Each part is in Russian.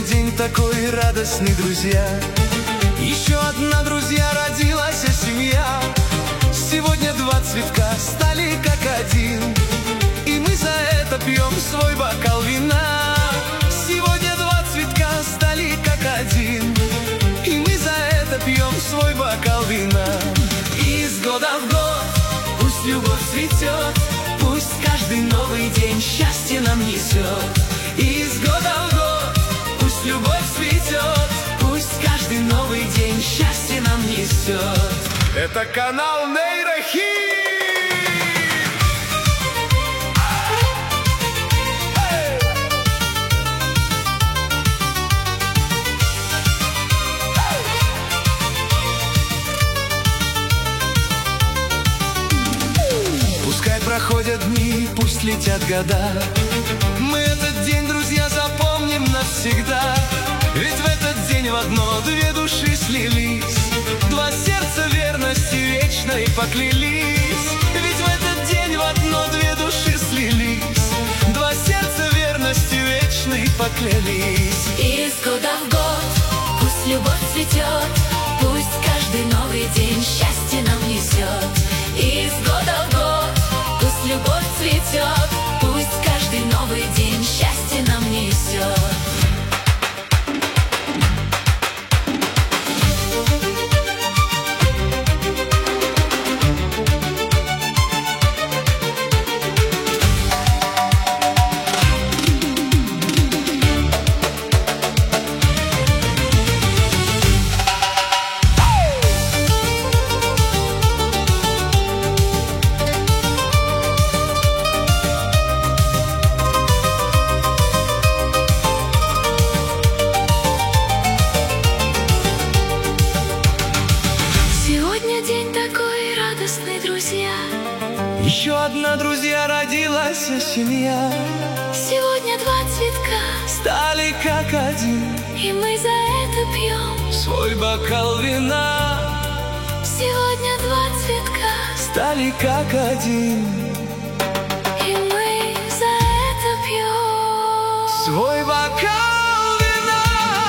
день такой радостный, друзья. Еще одна, друзья, родилась семья. Сегодня два цветка стали как один, и мы за это пьем свой бокал вина. Сегодня два цветка стали как один, и мы за это пьем свой бокал вина. Из года в год пусть любовь цветет, пусть каждый новый день счастье нам несет. Из года в год пусть любовь цветет, пусть каждый новый день счастье нам несет. Это канал Нейрохит. Пускай проходят дни, пусть летят года, мы этот день, друзья, запомним навсегда. Ведь в этот день в одно две души слились, два сердца верности вечной поклялись. Ведь в этот день в одно две души слились, два сердца верности вечной поклялись. Из года в год пусть любовь цветет, пусть каждый новый день счастье нам несет. Из года в год пусть любовь цветет, пусть каждый новый день счастье нам несет. Сегодня день такой радостный, друзья. Еще одна, друзья, родилась семья. Сегодня два цветка Стали как один, и мы за это пьем свой бокал вина. Сегодня два цветка, Стали как один, и мы за это пьем свой бокал вина.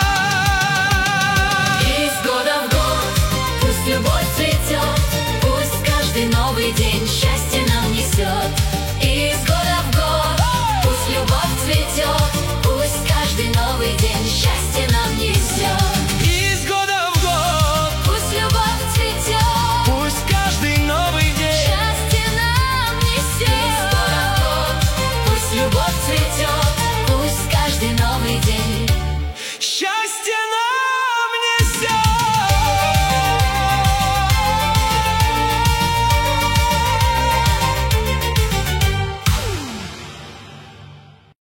Из года в год пусть любовь цветет, пусть каждый новый день счастье нам несет. Из года в год пусть любовь цветет, пусть каждый новый день счастье